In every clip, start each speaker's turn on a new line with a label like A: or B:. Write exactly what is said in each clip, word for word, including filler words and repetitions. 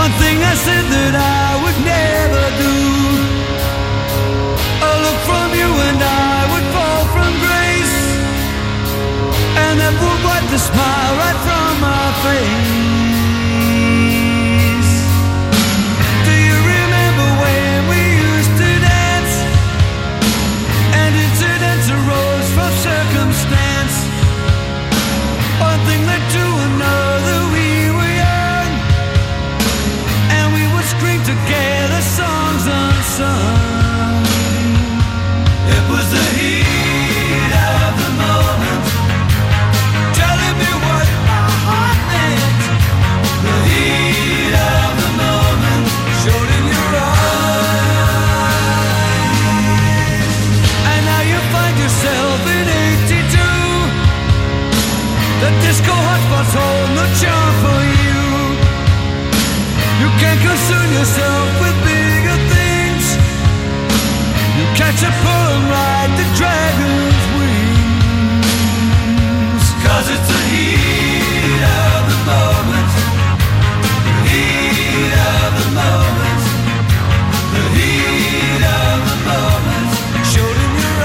A: One thing I said that I would never do. A look from you and I would fall from grace, and that would wipe the smile right from my face. Do you remember when we used to dance, and incidents arose from circumstance? One thing led to another, we were young, and we would scream together songs unsung. It was the heat of the moment, telling me what my heart meant. The heat of the moment showed in your eyes. And now you find yourself in eighty-two. The disco hotspots hold no charm for you. You can't concern yourself with bigger things. You catch a pull and ride the dragon's wings. Cause it's the heat of the moment. The heat of the moment. The heat of the moment showed in your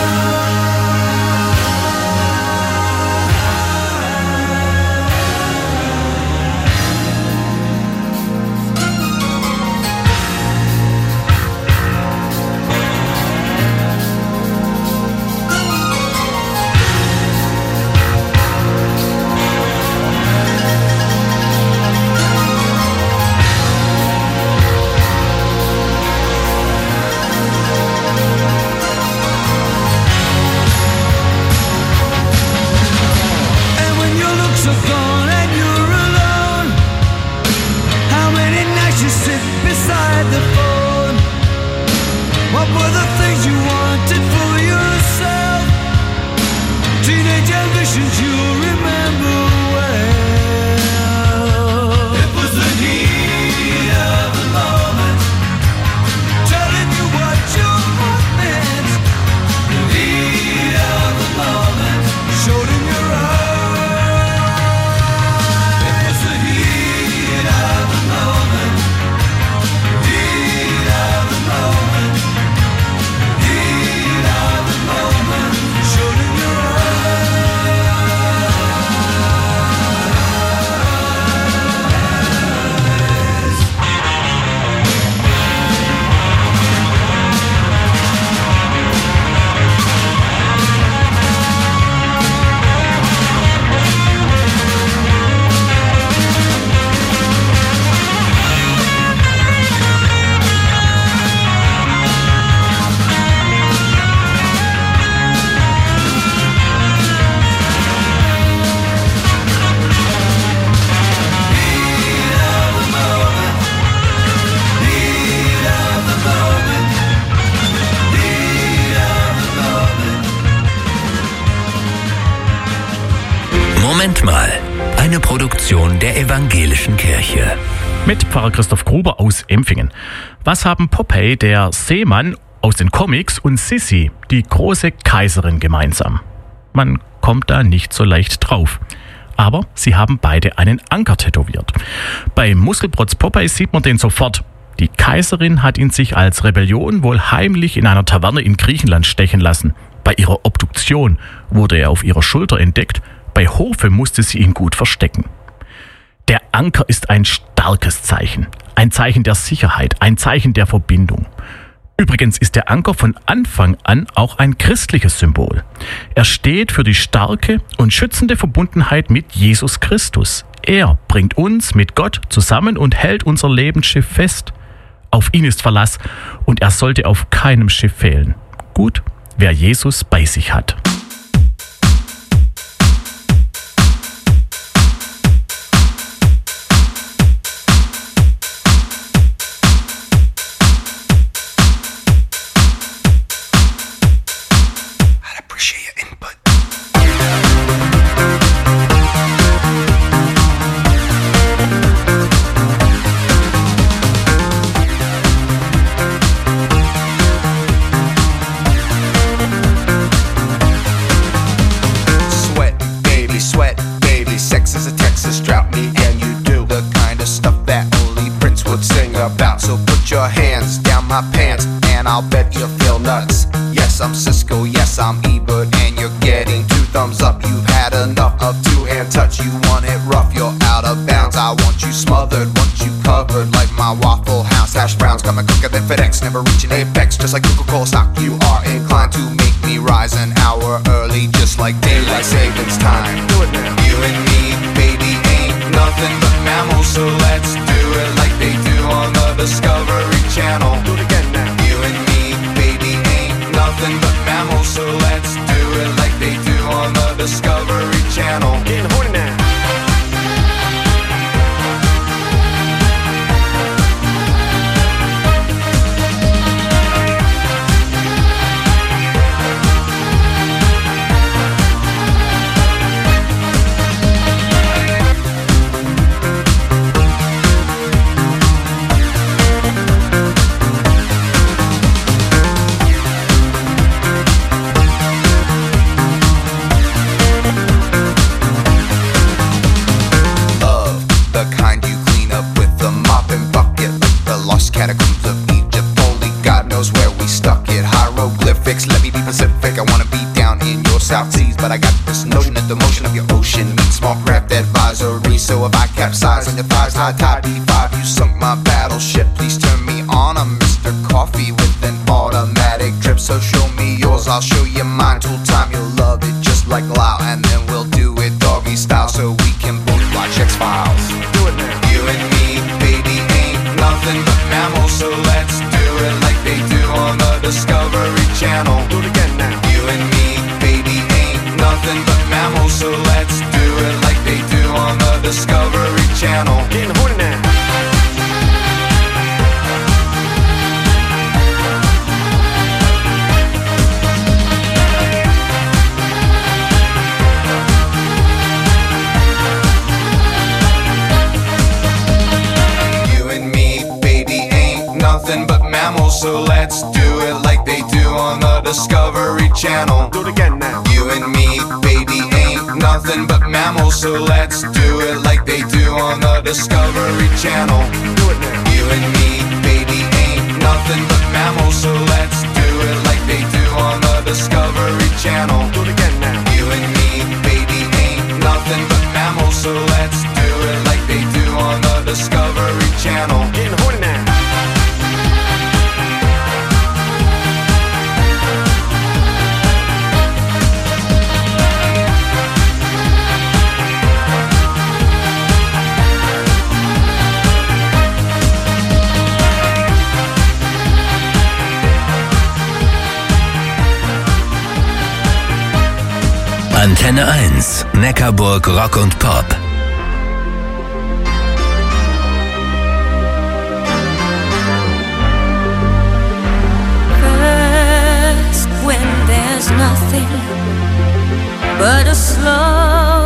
B: Moment mal, eine Produktion der Evangelischen Kirche.
C: Mit Pfarrer Christoph Gruber aus Empfingen. Was haben Popeye, der Seemann aus den Comics, und Sissi, die große Kaiserin, gemeinsam? Man kommt da nicht so leicht drauf. Aber sie haben beide einen Anker tätowiert. Bei Muskelprotz Popeye sieht man den sofort. Die Kaiserin hat ihn sich als Rebellion wohl heimlich in einer Taverne in Griechenland stechen lassen. Bei ihrer Obduktion wurde er auf ihrer Schulter entdeckt. Bei Hofe musste sie ihn gut verstecken. Der Anker ist ein starkes Zeichen. Ein Zeichen der Sicherheit, ein Zeichen der Verbindung. Übrigens ist der Anker von Anfang an auch ein christliches Symbol. Er steht für die starke und schützende Verbundenheit mit Jesus Christus. Er bringt uns mit Gott zusammen und hält unser Lebensschiff fest. Auf ihn ist Verlass und er sollte auf keinem Schiff fehlen. Gut, wer Jesus bei sich hat.
D: touch, you want it rough, you're out of bounds. I want you smothered, want you covered like my Waffle House. Hash browns coming quicker than FedEx, never reaching apex. Just like Coca-Cola stock, you are inclined to make me rise an hour early, just like daylight savings time. Do it now. You and me, baby, ain't nothing but mammals, so let's do it like they do on the Discovery Channel. Do it again now. You and me, baby, ain't nothing but mammals, so let's do it like they do on the Discovery Channel. Getting horny now. Catacombs of Egypt, only God knows where we stuck it. Hieroglyphics, let me be Pacific. I wanna be down in your South Seas, but I got this notion that the motion of your ocean meets small craft advisory. So if I capsize on your thighs, high tide D five, you sunk my battleship. Please turn me on, I'm Mister Coffee with an automatic drip. So show me yours, I'll show you mine. Tool time, you'll love it just like Lau, and then we'll do it doggy style so we can both watch X-Files. Do it now. You and me, baby, ain't nothing but mammals, so let's do it like they do on the Discovery Channel. Do it again now. You and me, baby, ain't nothing but mammals, so let's do it like they do on the Discovery Channel. Getting horny now. Nothing but mammals, so let's do it like they do on the Discovery Channel. Do it again now. You and me, baby, ain't nothing but mammals, so let's do it like they do on the Discovery Channel. Do it now. You and me, baby, ain't nothing but mammals, so let's do it like they do on the Discovery Channel. Do it again now. You and me, baby, ain't nothing but mammals, so let's do it like they do on the Discovery Channel. Getting horny now.
B: Antenne eins, Neckarburg Rock und Pop.
E: First, when there's nothing but a slow